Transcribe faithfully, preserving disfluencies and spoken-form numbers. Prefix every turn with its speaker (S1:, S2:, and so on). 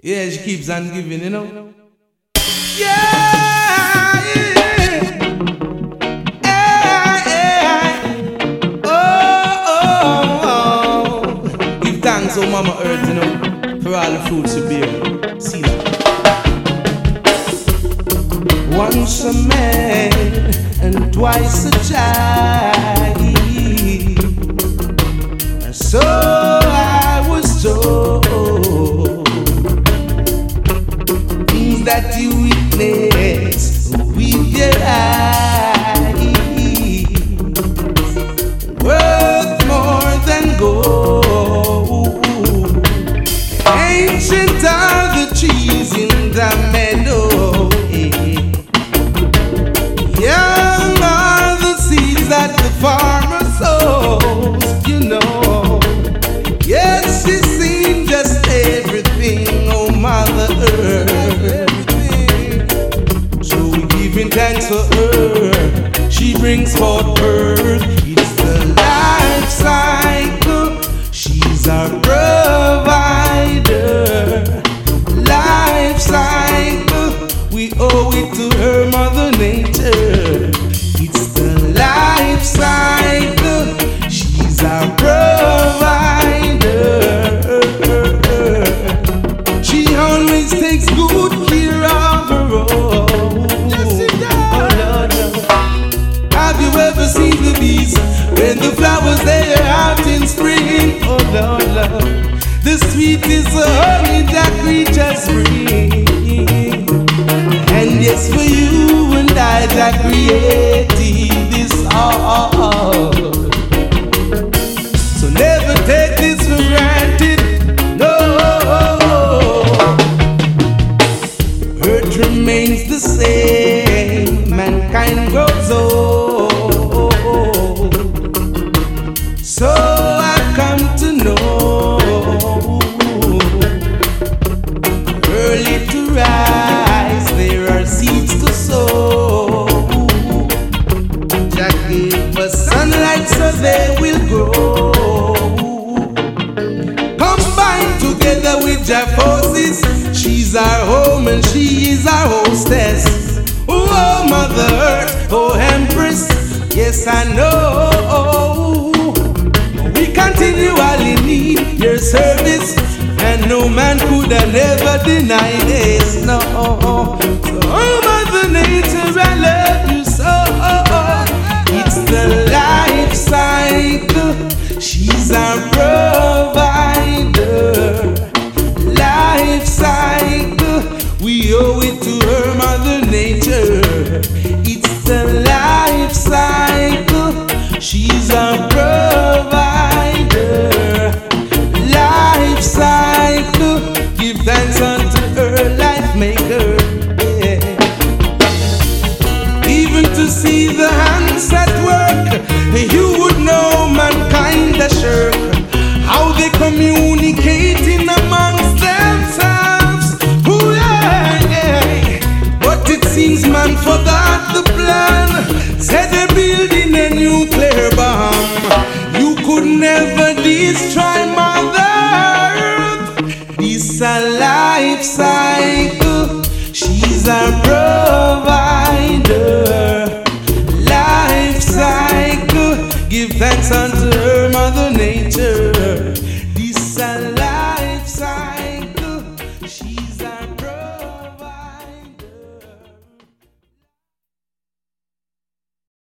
S1: Yeah, she keeps on giving, you know. Yeah, yeah, yeah, yeah. Oh, oh, oh. Give thanks, oh Mama Earth, you know, for all the fruits you bear. See that. Once a man and twice a child, and so I was told. Things that you witness with your eyes, worth more than gold. Ancient are the trees in the meadow, young are the seeds that the farmer sows, you know. Yes, she's seen just everything, oh Mother Earth. So we giving thanks for her. She brings forth birth. It's the life cycle. She's our provider. Life cycle. We owe it to her, Mother Nature. It's the life cycle. She's our provider. She always takes good care of her own. Yes, she does. Oh, Lord, Lord. Have you ever seen the bees when the flowers they are out in spring? Oh, Lord, Lord. The sweetest honey that creatures bring. And yes, for you and I that created this all. So never take this for granted. No, Earth remains the same. Mankind grows old. So I've come to know early to rise, there are seeds to sow. Jah gave us sunlight so they will grow. Combined together with Jah forces, she's our home and she is our hostess. Oh, Mother Earth, oh Empress, yes I know. We continually need your service, and no man could have never deny this. No, so oh Mother Nature, I love you so. It's the life cycle. She's our provider. Life cycle. We owe it to her, Mother Nature. It's the life cycle. She's our provider. Life cycle. Give thanks unto her, life maker. Yeah. Even to see the hands at work, you would know mankind a shirk. How they communicating amongst themselves. Ooh, yeah, yeah. But it seems man forgot the plan. Said they're building a nuclear bomb. You could never destroy Mother Earth. This a life cycle. She's our provider. Life cycle. Give thanks unto her, Mother Nature. This a life cycle. She's our